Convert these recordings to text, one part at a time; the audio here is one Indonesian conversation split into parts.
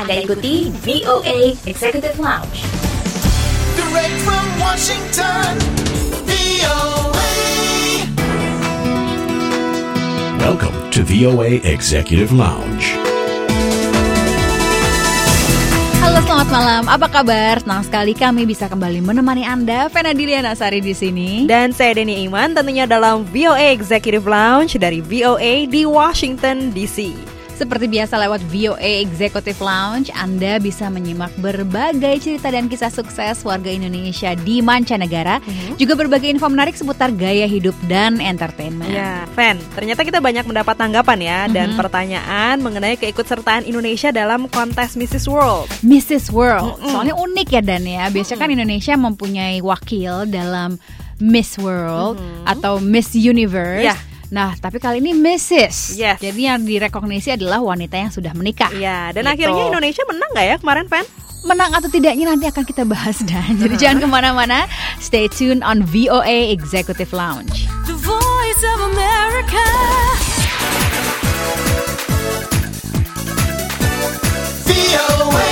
Anda ikuti VOA Executive Lounge. Direct from Washington, VOA. Welcome to VOA Executive Lounge. Halo, selamat malam. Apa kabar? Senang sekali kami bisa kembali menemani Anda. Fena Diliana Sari di sini. Dan saya Denny Iman, tentunya dalam VOA Executive Lounge dari VOA di Washington DC. Seperti biasa lewat VOA Executive Lounge, Anda bisa menyimak berbagai cerita dan kisah sukses warga Indonesia di mancanegara, juga berbagai info menarik seputar gaya hidup dan entertainment. Ya, Fen, ternyata kita banyak mendapat tanggapan ya dan pertanyaan mengenai keikutsertaan Indonesia dalam kontes Mrs. World. Mrs. World, soalnya unik ya Dan ya. Biasanya kan Indonesia mempunyai wakil dalam Miss World atau Miss Universe. Ya. Nah, tapi kali ini Mrs. Yes. Jadi yang direkognisi adalah wanita yang sudah menikah. Iya, dan Gitu. akhirnya Indonesia menang gak ya kemarin, Fen? Menang atau tidaknya nanti akan kita bahas Dan. Jadi jangan kemana-mana. Stay tuned on VOA Executive Lounge. The Voice of America. VOA.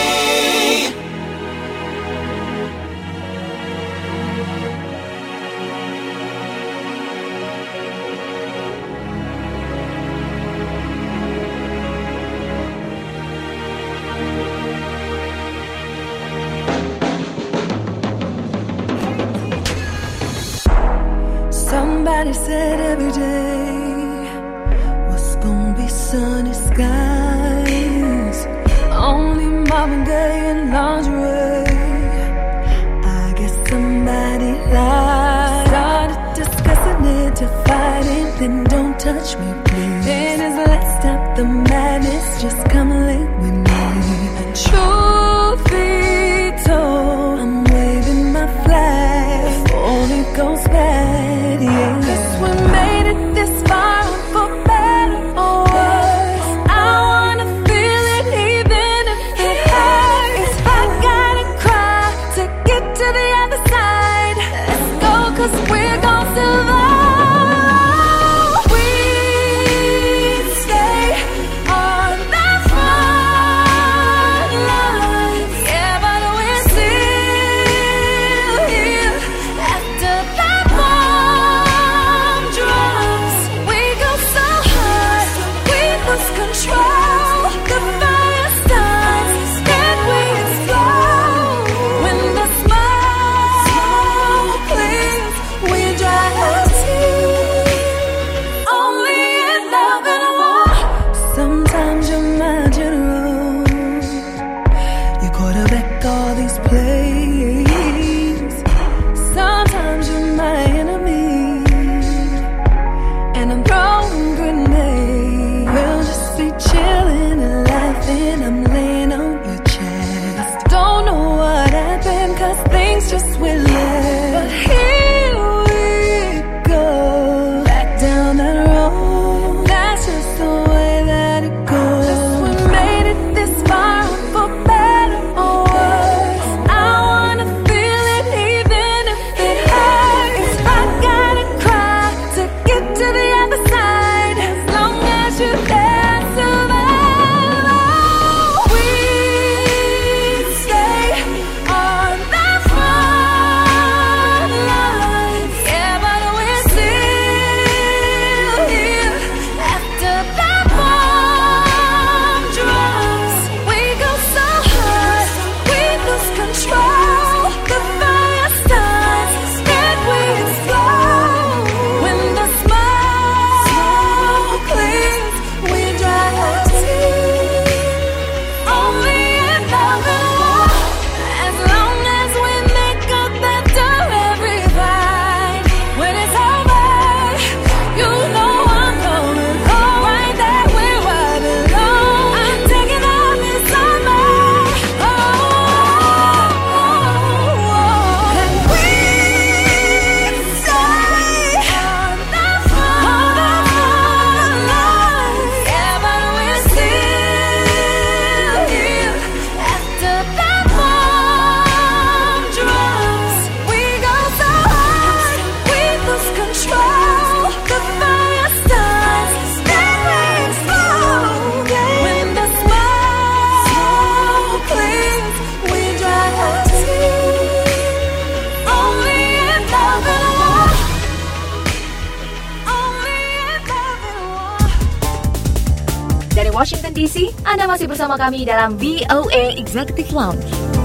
Somebody said every day was gonna be sunny skies. Only Marvin Gaye and lingerie. I guess somebody lied. Started discussing it to fighting. Then don't touch me, please. Then is let's stop the madness. Just come live with me. And truth be told, I'm waving my flag before it goes bad. Yeah. 'Cause we made it this far for better or worse. I wanna feel it even if it hurts. If I gotta cry to get to the other side, let's go 'cause we're gonna survive. We stay on the front lines. Yeah, but we're still here after the bomb drops. We go so hard, we lose control. The fire starts, then we explode. When the smoke clears, we dry our tears. Only in love and war. Sometimes you're my general. You quarterback all these plays. Sometimes you're my enemy, and I'm throwing grenades. We'll just be chilling and laughing. I'm laying on your chest. Don't know what happened 'cause things just went left. But here we go, back down that road. That's just the way that it goes. 'Cause we made it this far for better or worse. I wanna feel it even if it hurts. If I gotta cry to get to the other side, as long as you're there, survive. We stay on the front kompetisi, Anda masih bersama kami dalam VOA Executive Lounge.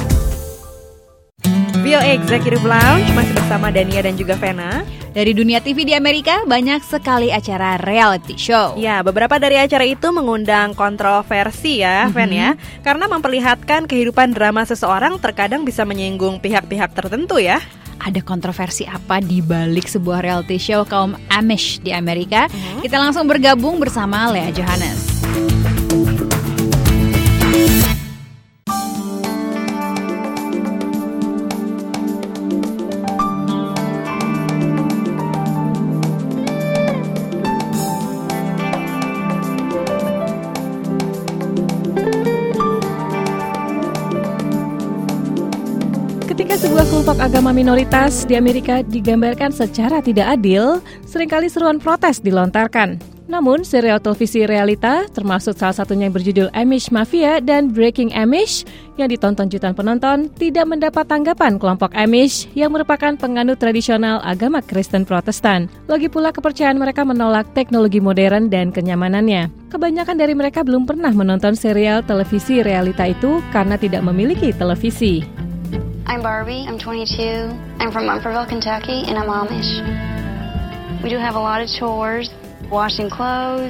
VOA Executive Lounge masih bersama Dania dan juga Vena. Dari dunia TV di Amerika, banyak sekali acara reality show. Ya, beberapa dari acara itu mengundang kontroversi ya, Ven ya. Karena memperlihatkan kehidupan drama seseorang terkadang bisa menyinggung pihak-pihak tertentu ya. Ada kontroversi apa di balik sebuah reality show kaum Amish di Amerika? Kita langsung bergabung bersama Lea Johannes. Ketika sebuah kelompok agama minoritas di Amerika digambarkan secara tidak adil, seringkali seruan protes dilontarkan. Namun, serial televisi realita, termasuk salah satunya yang berjudul Amish Mafia dan Breaking Amish, yang ditonton jutaan penonton, tidak mendapat tanggapan kelompok Amish yang merupakan penganut tradisional agama Kristen Protestan. Lagi pula kepercayaan mereka menolak teknologi modern dan kenyamanannya. Kebanyakan dari mereka belum pernah menonton serial televisi realita itu karena tidak memiliki televisi. I'm Barbie, I'm 22, I'm from Mumfordville, Kentucky, and I'm Amish. We do have a lot of chores, washing clothes,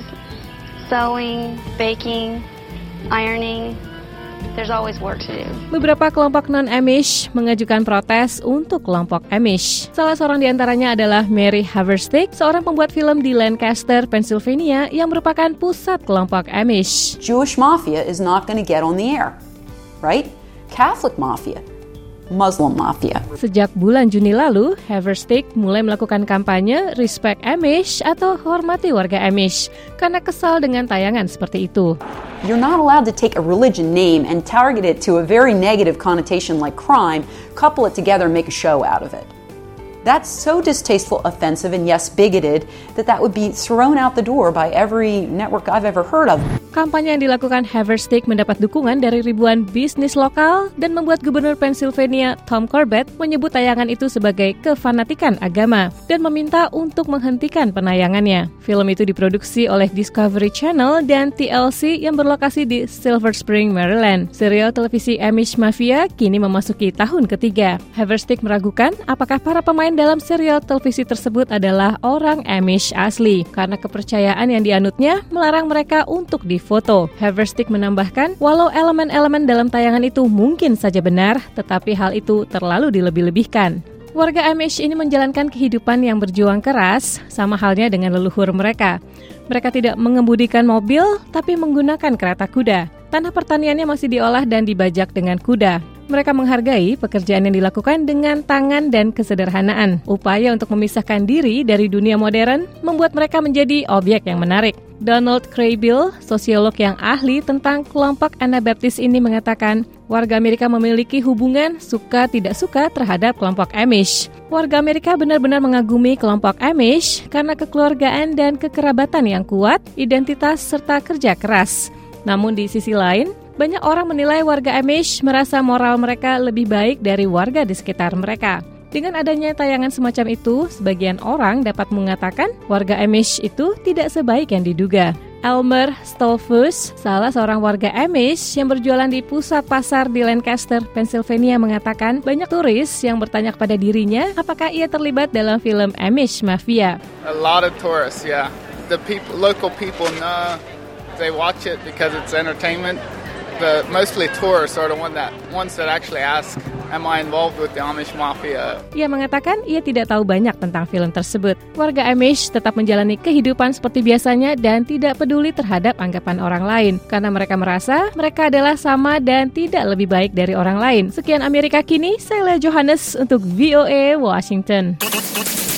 sewing, baking, ironing. There's always work to do. Beberapa kelompok non-Amish mengajukan protes untuk kelompok Amish. Salah seorang di antaranya adalah Mary Haverstick, seorang pembuat film di Lancaster, Pennsylvania, yang merupakan pusat kelompok Amish. Jewish mafia is not going to get on the air, right? Catholic mafia. Muslim Mafia. Sejak bulan Juni lalu, Haverstick mulai melakukan kampanye Respect Amish atau Hormati Warga Amish karena kesal dengan tayangan seperti itu. You're not allowed to take a religion name and target it to a very negative connotation like crime, couple it together and make a show out of it. That's so distasteful, offensive, and yes, bigoted, that would be thrown out the door by every network I've ever heard of. Kampanye yang dilakukan Haverstick mendapat dukungan dari ribuan bisnis lokal dan membuat Gubernur Pennsylvania Tom Corbett menyebut tayangan itu sebagai kefanatikan agama dan meminta untuk menghentikan penayangannya. Film itu diproduksi oleh Discovery Channel dan TLC yang berlokasi di Silver Spring, Maryland. Serial televisi Amish Mafia kini memasuki tahun ketiga. Haverstick meragukan apakah para pemain dalam serial televisi tersebut adalah orang Amish asli karena kepercayaan yang dianutnya melarang mereka untuk difoto. Haverstick menambahkan, walau elemen-elemen dalam tayangan itu mungkin saja benar, tetapi hal itu terlalu dilebih-lebihkan. Warga Amish ini menjalankan kehidupan yang berjuang keras, sama halnya dengan leluhur mereka. Mereka tidak mengemudikan mobil, tapi menggunakan kereta kuda. Tanah pertaniannya masih diolah dan dibajak dengan kuda. Mereka menghargai pekerjaan yang dilakukan dengan tangan dan kesederhanaan. Upaya untuk memisahkan diri dari dunia modern membuat mereka menjadi objek yang menarik. Donald Kraybill, sosiolog yang ahli tentang kelompok Anabaptis ini mengatakan, warga Amerika memiliki hubungan suka tidak suka terhadap kelompok Amish. Warga Amerika benar-benar mengagumi kelompok Amish karena kekeluargaan dan kekerabatan yang kuat, identitas serta kerja keras. Namun di sisi lain, banyak orang menilai warga Amish merasa moral mereka lebih baik dari warga di sekitar mereka. Dengan adanya tayangan semacam itu, sebagian orang dapat mengatakan warga Amish itu tidak sebaik yang diduga. Elmer Stolfus, salah seorang warga Amish yang berjualan di pusat pasar di Lancaster, Pennsylvania, mengatakan banyak turis yang bertanya kepada dirinya apakah ia terlibat dalam film Amish Mafia. A lot of tourists, yeah. The local people know they watch it because it's entertainment. But mostly tourists are the ones that actually ask, am I involved with the Amish Mafia? Ia mengatakan ia tidak tahu banyak tentang film tersebut. Warga Amish tetap menjalani kehidupan seperti biasanya dan tidak peduli terhadap anggapan orang lain. Karena mereka merasa mereka adalah sama dan tidak lebih baik dari orang lain. Sekian Amerika Kini, saya Lea Johannes untuk VOA Washington.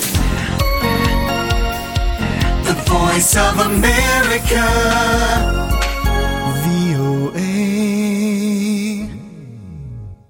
The Voice of America.